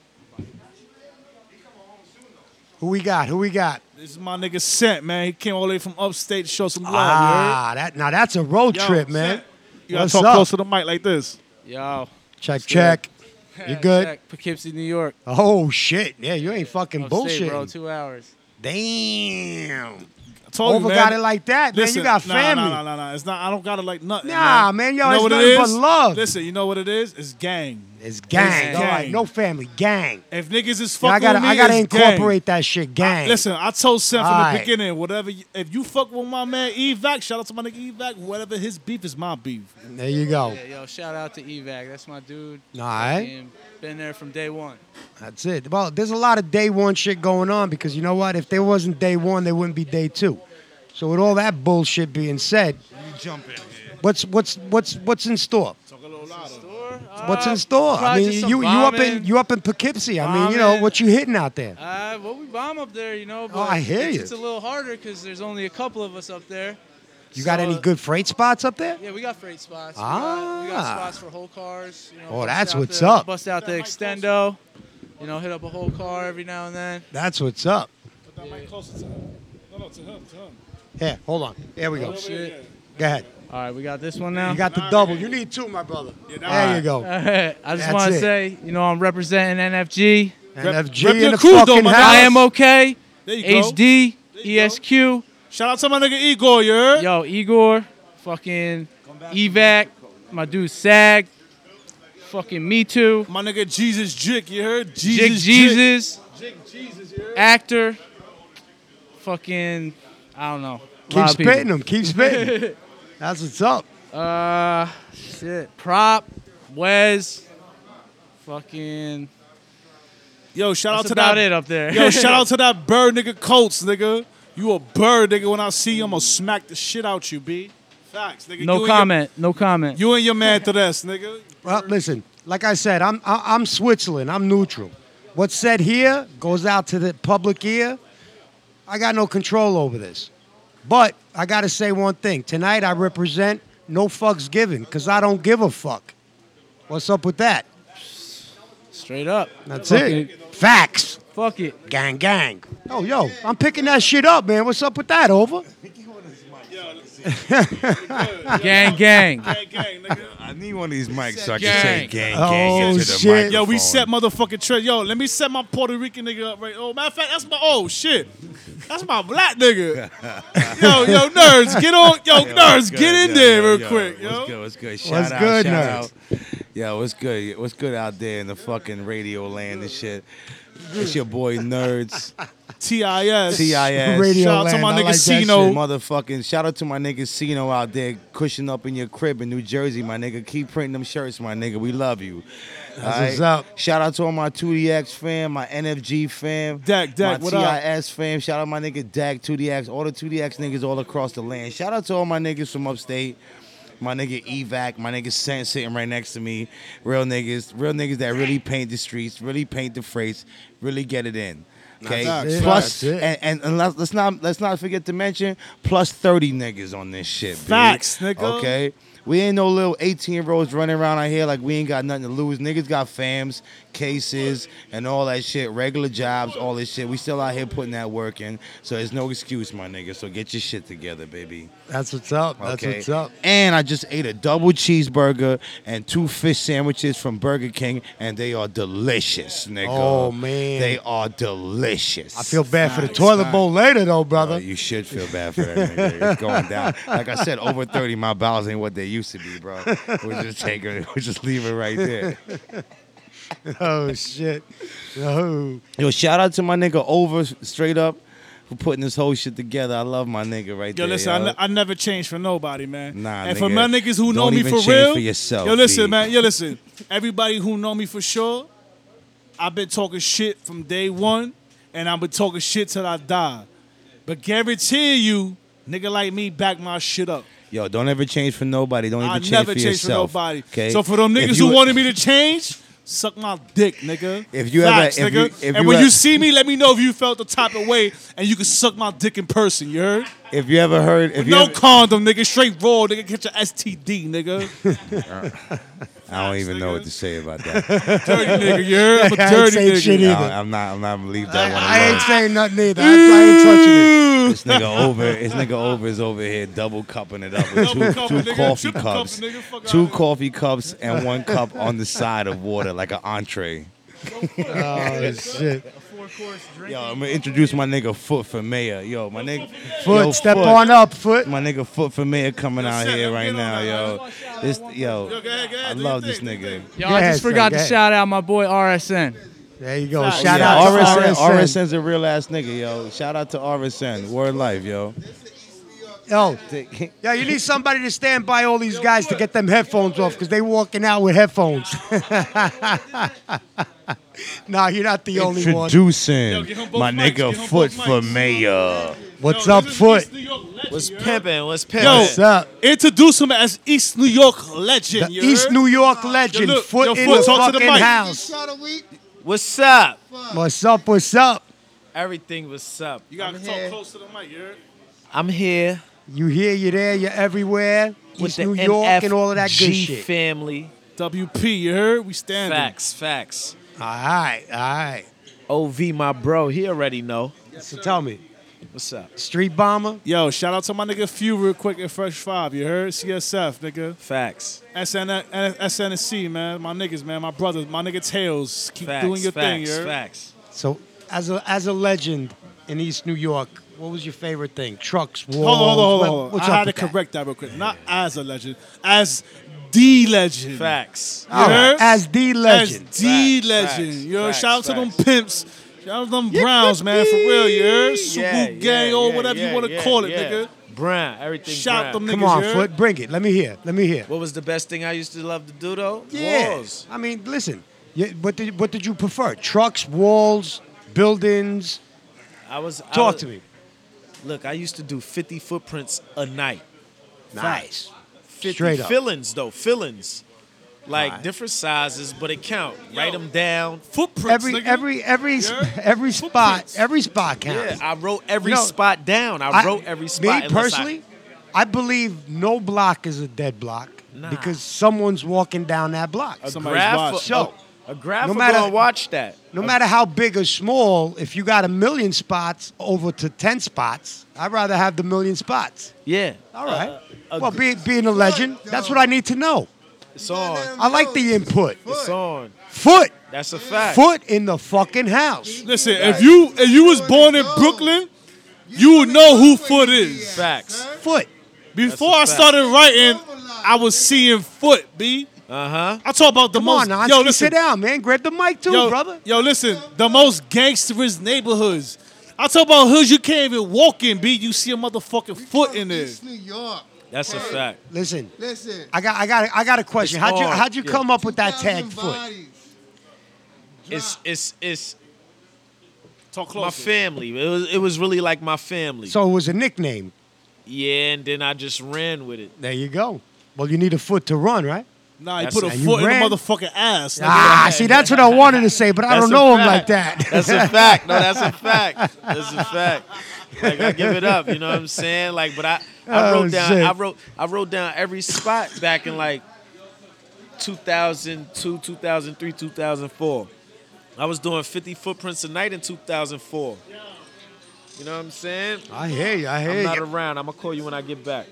Who we got? Who we got? This is my nigga Scent, man. He came all the way from upstate to show some love, Ah, that now that's a road you heard? Yo, trip, man. Scent, you gotta What's talk up? close to the mic like this. Yo. Check, check. You good? Check. Poughkeepsie, New York. Oh shit! Yeah, you ain't fucking Upstate, bullshit. bro. Two hours. Damn. I told Over you, man. got it like that, man. Listen, You got nah, family. Nah, nah, nah, nah. It's not. I don't got it like nothing. Nah, man, yo, you know it's what nothing it but is? love. Listen, you know what it is? It's gang. It's gang. It's All right, gang. no family, gang. If niggas is Yeah, fucking I gotta, with me, I gotta it's incorporate gang. that shit, gang. Listen, I told Sam from Alright. the beginning, whatever. You, if you fuck with my man Evac, shout out to my nigga Evac. Whatever his beef is my beef. There you go. Yeah, yo, shout out to Evac. That's my dude. All right. Fucking Been there from day one. That's it. Well, there's a lot of day one shit going on because you know what? If there wasn't day one, there wouldn't be day two. So with all that bullshit being said, Jump in here. what's what's what's what's in store? Talk a little louder. Store? What's Uh, in store? I probably mean, just you some you up in bombing. you up in Poughkeepsie. I mean, you know Bombing. what you hitting out there? Uh, well, we bomb up there, you know. But Oh, I hear it's, you. It's a little harder because there's only a couple of us up there. You got So, any good freight spots up there? Yeah, we got freight spots. We, got, we got Ah. spots for whole cars. You know, Oh, bust that's out what's the, up. Bust out the extendo. You know, hit up a whole car every now and then. That's what's up. Put that mic closer to him. No, no, to him, to him. Here, hold on. There we go. Oh, shit. Go ahead. All right, we got this one now. You got the double. You need two, my brother. There you go. I just That's want it. to say, you know, I'm representing N F G. N F G rep in your the crew, though, fucking my house. guy. I am okay. There you H D, There you E S Q. Shout out to my nigga Igor, you heard? Yo, Igor, fucking Evac, my dude Sag, fucking Me Too, My nigga Jesus Jick, you heard? Jig Jesus Jesus, Jick. Jick Jesus, you heard? actor, fucking, I don't know. a Keep lot of people. spitting them. Keep spitting. That's what's up. Uh, shit. Prop, Wes, fucking. Yo, shout That's out to about that. it up there. Yo, shout out to that bird nigga Colts, nigga. You a bird, nigga. When I see you, I'm gonna smack the shit out you, B. Facts, nigga. No You and comment. No comment. Your, you and your man to this, nigga. Well, listen, like I said, I'm I- I'm Switzerland. I'm neutral. What's said here goes out to the public ear. I got no control over this. But I got to say one thing. Tonight I represent no fucks given because I don't give a fuck. What's up with that? Straight up. That's Fuck it. Facts. Fuck it. Gang, gang. Oh, yo, I'm picking that shit up, man. What's up with that, Over? Gang, gang. I need one of these mics so I can Gang. say gang, Oh, gang into the shit. microphone. Yo, we set motherfucking trend. Yo, let me set my Puerto Rican nigga up right. Oh, matter of fact, that's my oh shit. That's my black nigga. Yo, yo, nerds, get on. Yo, Yo, nerds, what's get good? in Yo, there yo, real yo, quick, yo. What's good? What's good? Shout What's out, good, shout nerds? out. Yo, what's good? What's good out there in the fucking radio land and shit? It's your boy Nerds. T I S. T I S. Radio Shout out to land, my I nigga like that Sino. shit. Motherfucking shout out to my nigga Sino out there cushioning up in your crib in New Jersey, my nigga. Keep printing them shirts, my nigga. We love you. That's All what's up. Shout out to all my two D X fam, my N F G fam, Dak, Dak, my what T up? I S fam. Shout out my nigga Dak, two D X, all the two D X niggas all across the land. Shout out to all my niggas from upstate. My nigga Evac, my nigga Sen sitting right next to me. Real niggas, real niggas that really paint the streets, really paint the freights, really get it in. Okay, That's it. plus That's it. and, and, and let's, let's not let's not forget to mention plus thirty niggas on this shit. B. Facts, nigga. Okay, we ain't no little eighteen year olds running around out here like we ain't got nothing to lose. Niggas got fams, cases, and all that shit, regular jobs, all this shit. We still out here putting that work in, so there's no excuse, my nigga. So get your shit together, baby. That's what's up. That's Okay. what's up. And I just ate a double cheeseburger and two fish sandwiches from Burger King, and they are delicious, nigga. Oh, man. They are delicious. I feel bad for the toilet bowl later, though, Oh, brother. you should feel bad for that nigga. It's going down. Like I said, over thirty, my bowels ain't what they used to be, bro. We'll just take it. We'll just leave it right there. Oh, shit. Oh. Yo, shout out to my nigga Over, straight up, for putting this whole shit together. I love my nigga right Yo, there. listen, yo. I, ne- I never change for nobody, man. Nah, and nigga, for my niggas who know don't me even for change real, for yourself, yo, listen, B. man, yo, listen. Everybody who know me for sure, I've been talking shit from day one, and I've been talking shit till I die. But guarantee you, nigga like me back my shit up. Yo, don't ever change for nobody. Don't even I change never for change for yourself. nobody. Okay? So for them If niggas you- who wanted me to change, suck my dick, nigga. If you Facts, ever- if nigga. you- if and you when ever- you see me, let me know if you felt the type of way, and you can suck my dick in person. You heard? If you ever heard, if you No ever, condom, nigga. Straight raw, nigga. Catch your S T D, nigga. I don't even know what to say about that. Dirty nigga, you heard? I'm a I ain't dirty saying nigga. shit No, either. I'm not. I'm not gonna leave that one I alone. ain't saying nothing either. I, I ain't touching it. This nigga over, this nigga over is over here double cupping it up with Double two, cupping, two nigga. coffee Triple cups, cupping, nigga. Fuck two outta here. coffee cups, and one cup on the side of water like an entree. Oh, shit. Yo, I'm gonna introduce my nigga Foot for mayor. Yo, my nigga Foot, yo, step on up, Foot. My nigga Foot for mayor coming out Set, here let me right get on now, that, yo. This, yo, Yo, go ahead, go ahead, I do love your this thing, do your nigga. thing. Yo, Go I ahead, just son, forgot go to ahead. shout out my boy R S N. There you go. Facts. Shout Yeah, out to R S N. R S N. R S N's a real ass nigga, yo. Shout out to R S N. Word life, yo. Yo, yo, you need somebody to stand by all these guys to get them headphones off because they walking out with headphones. Nah, you're not the only one. Introducing Yo, give him both my mics, nigga give him Foot both for mics. mayor. What's Yo, up, this is Foot? East New York legend, What's you heard? pimping? What's pimping? Yo, What's up? introduce him as East New York legend. The you East heard? New York legend, Yo, look, Foot yo, in Foot, the talk to the fucking mic. house. What's up? What's up? What's up? Everything what's up? You gotta I'm talk here. close to the mic. You heard? I'm here You here? You there? You're everywhere. with East the New York and all of that good N F G shit. family. W P, you heard? We standing. Facts, facts. All right, all right. O V, my bro, he already know. So tell me, What's up? Street Bomber? Yo, shout out to my nigga Few real quick at Fresh Five. You heard? C S F, nigga. Facts. S N S N C, man. My niggas, man. My brothers. My nigga Tails. Keep Facts, doing your facts, thing, you heard? facts. So, as a as a legend in East New York, what was your favorite thing? Trucks, walls. Hold on, hold on, hold what- on. Hold on. What's I up had to with that? correct that real quick. Not as a legend, as the legend. Facts. You All right, heard? as the legend. As the Facts, legend. facts, Yo, facts, shout out to them facts. pimps. Shout out to them Browns, man, for real, you heard? Super Yeah, gang yeah, or yeah, whatever yeah, you want to yeah, call it, yeah. nigga. Brown, everything Shout brown. them niggas, Come on, you heard? Foot, bring it. Let me hear. Let me hear. What was the best thing I used to love to do though? Yeah. Walls. I mean, listen. Yeah, what did what did you prefer? Trucks, walls, buildings? I was I Talk was- to me. Look, I used to do fifty footprints a night. Nice. fifty Straight up. fillings though, fillings. Like Alright. different sizes, but it count. Write them down. Footprints, Every nigga. every every Yeah. every spot Footprints. every spot Yeah, counts. I wrote every You know, spot down. I, wrote every spot. Me unless I- personally, I, believe no block is a dead block Nah. because someone's walking down that block. a Somebody's graph, watching. So, a, a graph no no matter- gonna watch that. No matter how big or small, if you got a million spots over to ten spots, I'd rather have the million spots. Yeah. All right. Uh, a well, gr- be, being a legend, that's what I need to know. It's on. I like the input. It's on. Foot. That's a fact. Foot in the fucking house. Listen, if you if you was born in Brooklyn, you would know who Foot is. Facts. Foot. Before I That's a fact. started writing, I was seeing Foot, B. Uh huh. I talk about the Come most. on, Nonsky, yo, listen, sit down, man. Grab the mic too, yo, brother. Yo, listen, the most gangsterous neighborhoods. I talk about hoods you can't even walk in, B. You see a motherfucking Foot in there. East New York. That's a fact. Listen, Listen. I got, I got, I got a question. It's How'd you, on. how'd you Yeah. come up with that two tag, thousand Foot? bodies. It's it's it's Talk my closer. family. It was it was really like my family. So it was a nickname. Yeah, and then I just ran with it. There you go. Well, you need a foot to run, right? Nah, he That's put a a- you foot in ran? the motherfucking ass. nigga. Ah, see, that's what I wanted to say, but I That's don't a know him fact. like that. That's a fact. No, that's a fact. That's a fact. Like I give it up, you know what I'm saying? Like, but I, I Oh, wrote down, shit. I wrote, I wrote down every spot back in like two thousand two, two thousand three, two thousand four. I was doing fifty footprints a night in two thousand four. You know what I'm saying? I hear you. I hear I'm not you. around. I'm gonna call you when I get back.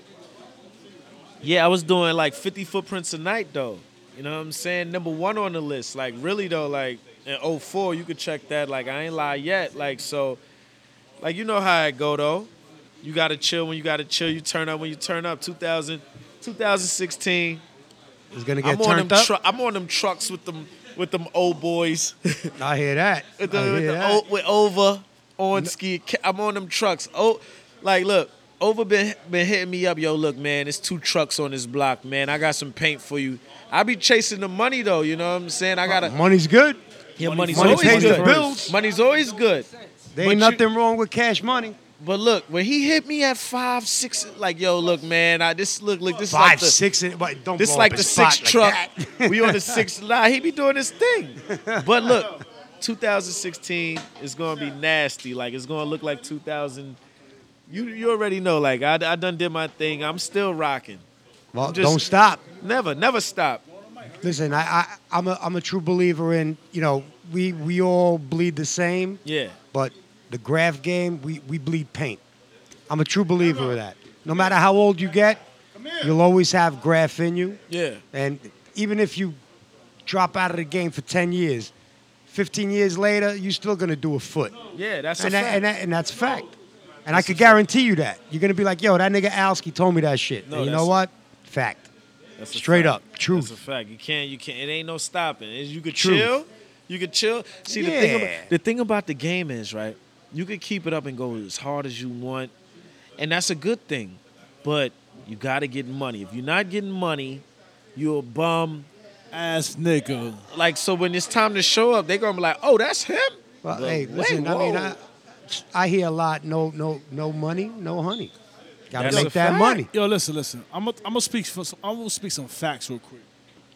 Yeah, I was doing like fifty footprints a night though. You know what I'm saying? Number one on the list. Like really though, like in oh four, you could check that. Like I ain't lie yet. Like so, like you know how it go though. You gotta chill when you gotta chill. You turn up when you turn up. two thousand, twenty sixteen. It's gonna get I'm on turned them. up. Tru- I'm on them trucks with them with them old boys. I hear that. with, the, I with, hear the that. o- with Over on ski. I'm on them trucks. Oh, like look, Over been been hitting me up. Yo, look, man, it's two trucks on this block, man. I got some paint for you. I be chasing the money though. You know what I'm saying? I gotta. Money's good. Yeah, money's Money always pays the good. bills. Money's always good. There But ain't you- nothing wrong with cash money. But look, when he hit me at five, six, like yo, look, man, I this look, look, this is Five, like the, six, and, but don't this blow like up the his spot sixth like truck. that. We on the sixth line. He be doing his thing. But look, two thousand sixteen is gonna be nasty. Like it's gonna look like two thousand. You you already know. Like I, I done did my thing. I'm still rocking. Well, just- don't stop. Never, never stop. Listen, I, I, I'm a, I'm a true believer in, you know, we, we all bleed the same, Yeah. but the graph game, we, we bleed paint. I'm a true believer of that. No matter how old you get, you'll always have graph in you. Yeah. And even if you drop out of the game for ten years, fifteen years later, you're still going to do a foot. Yeah, that's and a that, fact. And, that, and that's a fact. And I could guarantee you that. You're going to be like, yo, that nigga Alski told me that shit. No, and you that's- know what? Fact. That's a Straight fact. up. Truth. That's a fact. You can't. You can't. It ain't no stopping. It's- You could Truth. chill. You could chill. See the thing. Yeah. About, the thing about the game is right. You could keep it up and go as hard as you want, and that's a good thing. But you got to get money. If you're not getting money, you're a bum. Ass nigga. Like so, when it's time to show up, they're gonna be like, "Oh, that's him." Well, But hey, wait, listen, I mean, whoa. I, I hear a lot, no, no, no money, no honey. Got to That's make a that fact. money. Yo, listen, listen. I'm gonna I'm gonna speak for some, I'm gonna speak some facts real quick.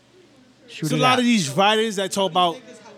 Shoot There's a it lot out. of these writers that talk about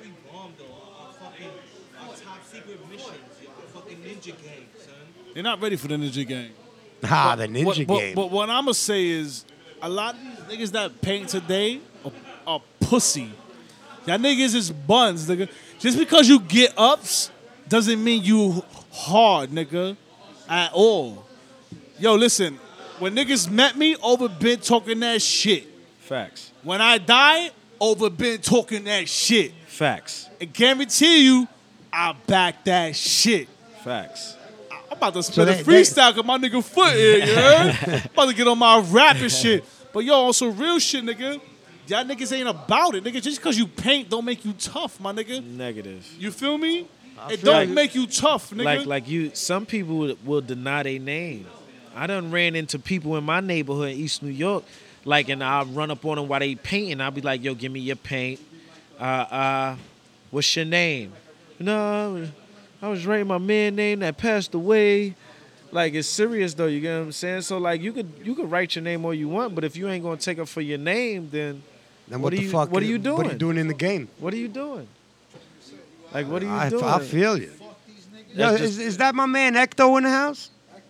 they're not ready for the ninja game. Ah, the ninja What- but, game. But what I'm gonna say is, a lot of these niggas that paint today are, are pussy. Y'all niggas is buns, nigga. Just because you get ups doesn't mean you hard, nigga, at all. Yo, listen. When niggas met me, over been talking that shit. Facts. When I die, over been talking that shit. Facts. And guarantee you, I back that shit. Facts. I'm about to spit they- a freestyle cause my nigga Foot here, you heard? About to get on my rap and shit. But yo, on some real shit, nigga. Y'all niggas ain't about it, nigga. Just cause you paint don't make you tough, my nigga. Negative. You feel me? It feel don't you. make you tough, nigga. Like like you, some people will, will deny their name. I done ran into people in my neighborhood in East New York, like, and I'll run up on them while they painting. I'll be like, yo, give me your paint. Uh, uh, what's your name? No, I was writing my man name that passed away. Like, it's serious though, you get what I'm saying? So like, you could you could write your name all you want, but if you ain't gonna take it for your name, then Then What what, are the you- fuck? what are you What are you doing? doing in the game? What are you doing? Like, what are you I, doing? I feel you. Yo, That's is, just- is that my man Ecto in the house?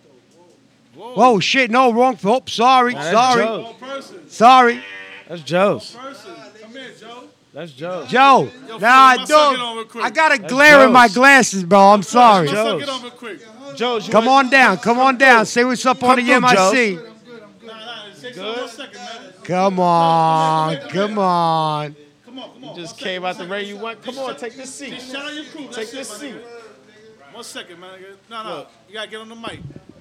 Whoa, shit! No, wrong. Oh, sorry, Nah, that's sorry, Joe. sorry, That's Joe's. That's Joe. Joe. Yo, Nah, Phil, my son, get on real dude, quick. I got a That's glare in my Joe's. glasses, bro. I'm sorry. My son, Joe's. get on real quick. Joe's. you Come want- on down, come on down. Say what's up on Come the through, M I C. Nah, nah, it takes one second, man. Come on, come on. Come on, come on. Just one came second, out the one rain. second. You want? Come on, take this seat. Just shout out your crew. That's Take it, this my seat. nigga. One second, man. No, no. You gotta get on the mic.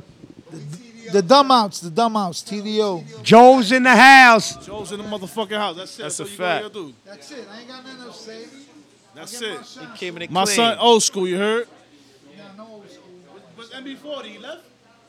The dumbouts, the dumbouts, T D O. Joe's in the house. Joe's in the motherfucking house. That's it. That's That's a all fact. you gotta do. That's it. I ain't got nothing else to say. That's it. He came in it My clean. son, old school. You heard? Yeah, no old school. Was M B forty he left?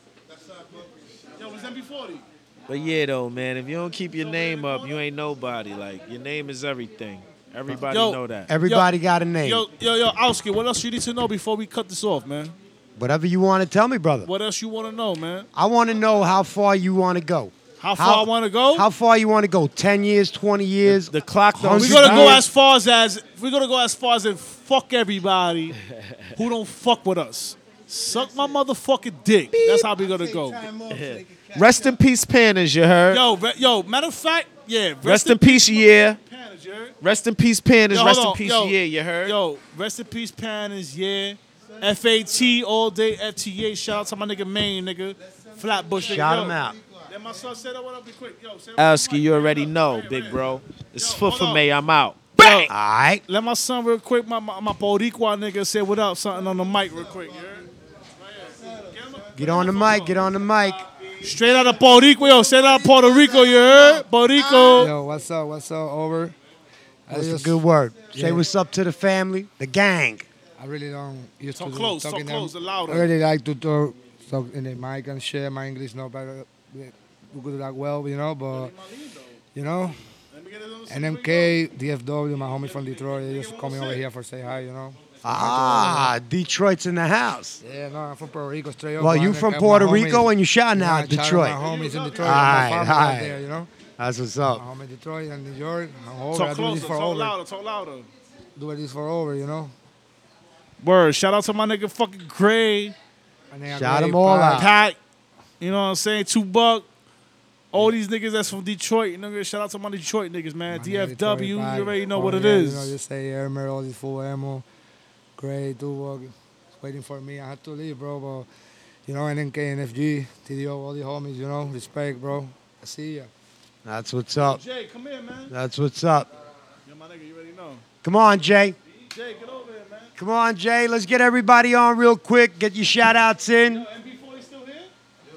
Yo, was M B forty? But yeah, though, man, if you don't keep your name up, you ain't nobody. Like, your name is everything. Everybody Yo, know that. Everybody got a name. Yo, yo, yo, Owski, what else you need to know before we cut this off, man? Whatever you want to tell me, brother. What else you want to know, man? I want to know how far you want to go. How far I want to go? How far you want to go? Ten years, twenty years. The clock don't. We're gonna go as far as, as we're gonna go as far as in fuck everybody who don't fuck with us. Suck my motherfucking dick. That's how we gonna go. Rest in peace, Panners, you heard? Yo, re- yo. Matter of fact, yeah. Rest, Rest in peace, yeah. Panners, you heard? Rest in peace, Panners. Yo, Rest hold in on. peace, Yo, yeah, you heard? Yo, rest in peace, Panners, yeah. F A T all day, F T A. Shout out to my nigga Maine, nigga. Flatbush, nigga. Shout Yo, him out. Let my son say that one up be quick. Yo, say that Alski, you already know, big bro. It's Yo, foot hold for on. me, I'm out. Bang! All right. Let my son real quick, my my, my Boricua nigga say what up, something on the mic real quick. You heard? Get on the mic. Get on the mic. Straight out of Puerto Rico, yo. Straight out of Puerto Rico, you heard? Puerto Rico. Yo, what's up? What's up? Over. I That's a just- good word. Say Yeah. what's up to the family, the gang. I really don't used Talk to close, talk talk in close, them. louder. I really like to talk, talk in the mic and share my English, no better, we could like well, you know, but you know, N M K, D F W, my homie from Detroit, they just coming over here for say hi, you know. Ah, Detroit's in the house. Yeah, no, I'm from Puerto Rico, straight up. Well, but you I from got Puerto my Rico homies- and you shouting Yeah, out shout Detroit. My homies in Detroit, All my right, family all right right. there, you know. That's what's up. My home in Detroit and New York. I'm over. I Talk do closer, this for talk over. louder, talk louder. Do this for over, you know. Word, shout out to my nigga fucking Gray. My nigga Shout Gray, them all Pat. out. Pat, you know what I'm saying? Two Buck. All these niggas that's from Detroit. You know, shout out to my Detroit niggas, man. My D nigga F W, Detroit, you already know oh, what it yeah, is. You know, just say Elmer, all these full ammo. Gray, Duvok, waiting for me. I had to leave, bro, but you know, N N K, N F G, T D O, all the homies, you know, respect, bro. I see ya. That's what's up. Jay, come here, man. That's what's up. Yo, my nigga, you already know. Come on, Jay. Jay, get over here, man. Come on, Jay. Let's get everybody on real quick. Get your shout outs in. M B forty still here?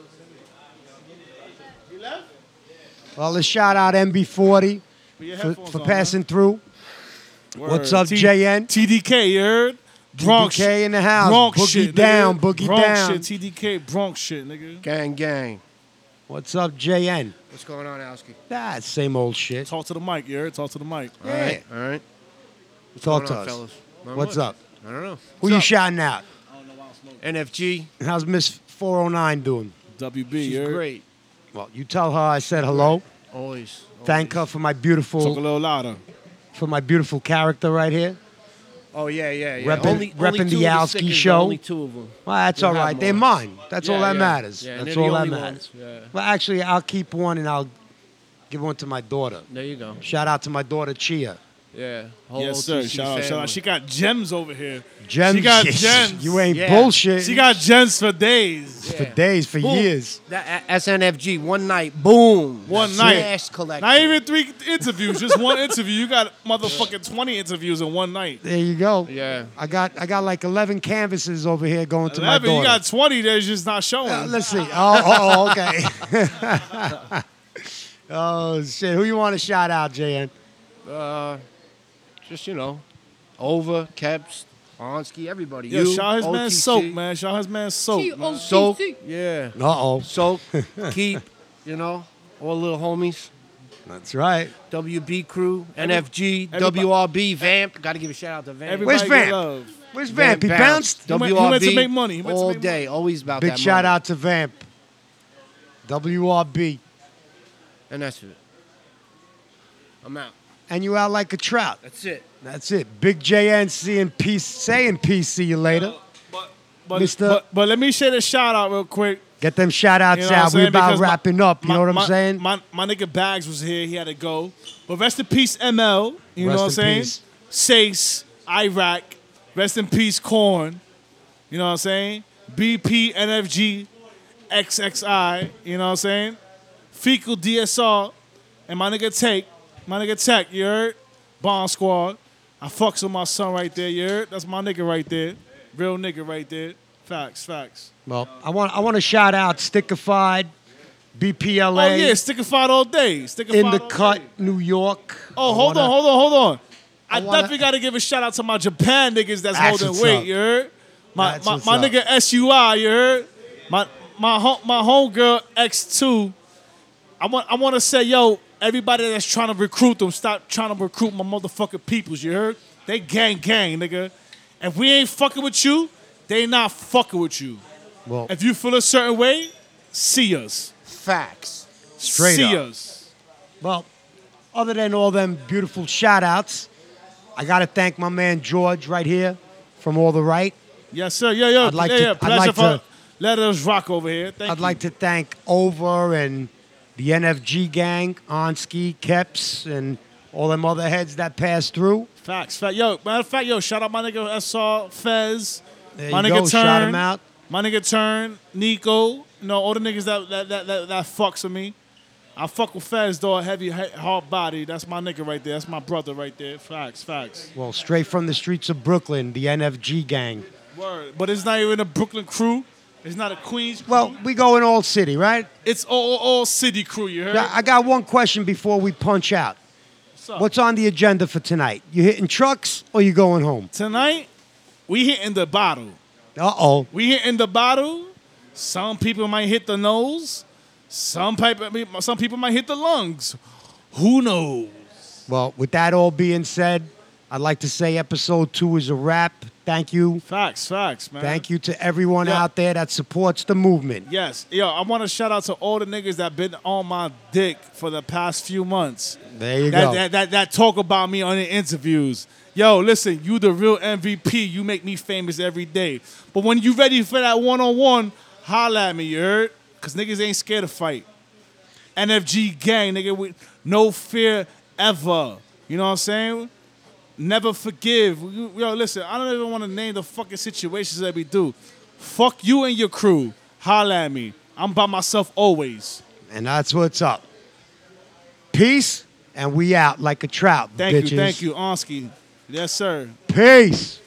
He left? Well, let's shout out M B forty Put your for, headphones for on, passing through. What's Word. up, T- J N? T D K, you heard? Bronx T D K in the house. Bronx Boogie shit, down, nigga. boogie Bronx down. shit, T D K, Bronx shit, nigga. Gang, gang. What's up, J N? What's going on, Alski? Ah, same old shit. Talk to the mic, you heard? Talk to the mic. All right, all right. What's Talk going to on, us. fellas? Not What's much. up? I don't know. Who you shouting out? N F G. How's Miss four oh nine doing? W B, She's you heard? great. Well, you tell her I said hello. Always. Thank her for my Talk a beautiful little louder. for my beautiful character right here. Oh, yeah, yeah, yeah. Reppin'- only, reppin' only the two of Yowski stickers, show. Only two of them. Well, that's We'll all have right. They're more. mine. That's Yeah, all that yeah. matters. Yeah, and That's they're all the that only matters. ones. Yeah. Well, actually, I'll keep one and I'll give one to my daughter. There you go. Shout out to my daughter Chia. Yeah. Whole Yes, sir. O T C Shout out, shout out. family. She got gems over here. Gems. She got gems. You ain't Yeah. bullshit. She got gems for days. for days, for Boom. years. That S N F G, one night, boom. One That's night. Cash collection. Not even three interviews, just one interview. You got motherfucking twenty interviews in one night. There you go. Yeah. I got I got like eleven canvases over here going to my Eleven, daughter. you got twenty. There's just not showing. Uh, let's see. Oh, oh, oh, okay. oh shit. Who you want to shout out, J N? Uh, just, you know, Over, Keps, Onsky, everybody. Yo, you, shout his man O T C. Soak, man. Shout his man Soak, man. Soak, yeah. Uh oh. Soak, Keep, you know, all the little homies. That's right. W B Crew, Every- N F G, everybody- W R B, Vamp. Got to give a shout out to Vamp. Everybody Where's get Vamp? love. Where's Vamp? He bounced. He went- he W R B went to make money. He went to all make day, always about Big that shout money. out to Vamp. W R B. And that's it. I'm out. and you out like a trout. That's it. That's it. Big J N C and peace. Saying peace. See you later. But, Mister but, but let me share the shout out real quick. Get them shout outs You know what I'm out. We saying? about Because my- wrapping up. You my- know what I'm my- saying? My, my nigga Bags was here. He had to go. But rest in peace, M L. You Rest know what I'm in saying? peace. Sace, Iraq. Rest in peace, Corn. You know what I'm saying? B P, N F G, X X I. You know what I'm saying? Fecal D S R. And my nigga Take. My nigga Tech, you heard? Bomb Squad. I fucks with my son right there, you heard? That's my nigga right there. Real nigga right there. Facts, facts. Well, I want I want to shout out Stickified, B P L A. Oh, yeah, Stickified all day. Stickified in the all cut, day. New York. Oh, I hold wanna- on, hold on, hold on. I, I wanna- definitely got to give a shout out to my Japan niggas that's, That's holding what's weight, up. you heard? My That's my, what's my up. nigga S U I, you heard? My my home my homegirl X two. I want I want to say, yo, everybody that's trying to recruit them, stop trying to recruit my motherfucking peoples, you heard? They gang gang, nigga. If we ain't fucking with you, they not fucking with you. Well, If you feel a certain way, see us. Facts. Straight see up. us. Well, other than all them beautiful shout outs, I got to thank my man George right here from All the Right. Yes, sir. Yeah, yeah. I'd like yeah, to- yeah. I'd Pleasure like for to- let us rock over here. Thank I'd you. like to thank Over and the N F G gang, Onski, Keps, and all them other heads that passed through. Facts, fact. Yo, matter of fact, yo, shout out my nigga S R, Fez, There my you nigga go, Turn, shout 'em out. my nigga Turn, Nico, you know, all the niggas that that that that, that fucks with me. I fuck with Fez, though, a heavy, he- hard body. That's my nigga right there. That's my brother right there. Facts, facts. Well, straight from the streets of Brooklyn, the N F G gang. Word. But it's not even a Brooklyn crew. It's not a Queens crew. Well, we go in all city, right? It's all, all, all city crew, you heard? Now, I got one question before we punch out. What's up? What's on the agenda for tonight? You hitting trucks or you going home? Tonight, we hitting the bottle. Uh-oh. We hitting the bottle. Some people might hit the nose. Some people, some people might hit the lungs. Who knows? Well, with that all being said, I'd like to say episode two is a wrap. Thank you. Facts, facts, man. Thank you to everyone Yeah. out there that supports the movement. Yes. Yo, I want to shout out to all the niggas that been on my dick for the past few months. There you that, go. That, that, that talk about me on the interviews. Yo, listen, you the real M V P. You make me famous every day. But when you ready for that one-on-one, holla at me, you heard? Because niggas ain't scared to fight. N F G gang, nigga, with no fear ever. You know what I'm saying? Never forgive. Yo, listen, I don't even want to name the fucking situations that we do. Fuck you and your crew. Holla at me. I'm by myself always. And that's what's up. Peace, and we out like a trout, Thank bitches. you, thank you, Onski. Yes, sir. Peace.